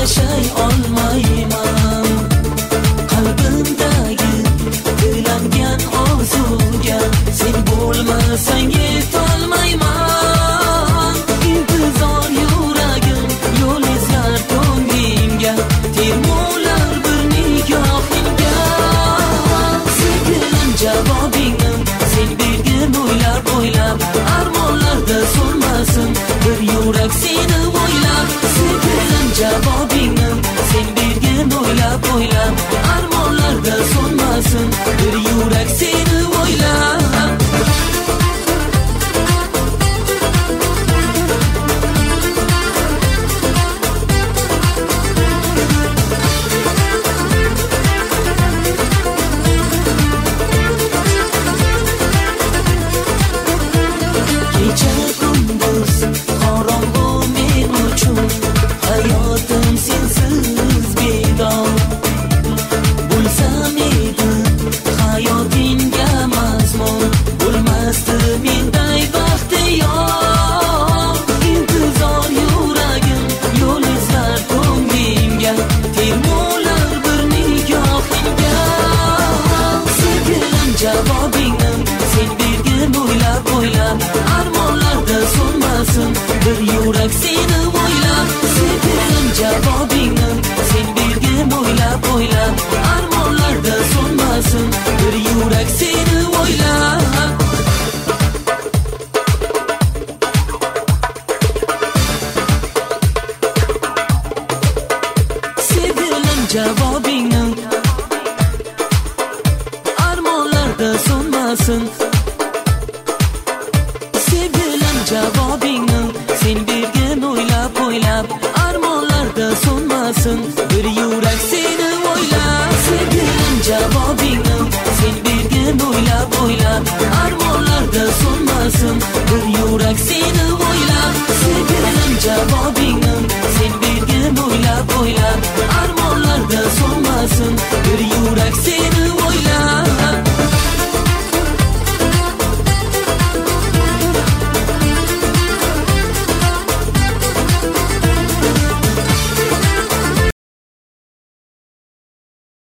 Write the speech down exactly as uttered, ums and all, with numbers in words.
yashay olmayman. Qalbimdagi tilangan orzuga sen bo'lmasang yetolmayman. İntizor yuragim, yo'l izlar ko'nglimga, termular bir nigohingga. Sevgilim javobingni sen bergin o'ylab o'ylab, armonlarda so'nmasin bir yurak seni o'ylab. Sevgilim javobingni sen bergin o'ylab o'ylab, armonlarda so'nmasin bir yurak seni o'ylab. Kecha kunduz qorong'u men uchun, hayotim sensiz bedor. Bo'lsam edi hayotingga mazmun, bo'lmasdi menday baxtiyor. İntizor yuragim, yo'l izlar ko'nglimga, termular bir nigohingga. Sevgilim javobingni sen bergin o'ylab o'ylab, armonlarda so'nmasin bir yurak seni o'ylab. Sevgilim javobingni sen bergin o'ylab o'ylab, armonlarda so'nmasin bir yurak seni o'ylab. Sevgilim javobingni armonlarda so'nmasin. Sevgilim javobingni sen bergin o'ylab o'ylab, armonlarda so'nmasin bir yurak seni o'ylab. Sevgilim javobingni sen bergin o'ylab o'ylab, armonlarda so'nmasin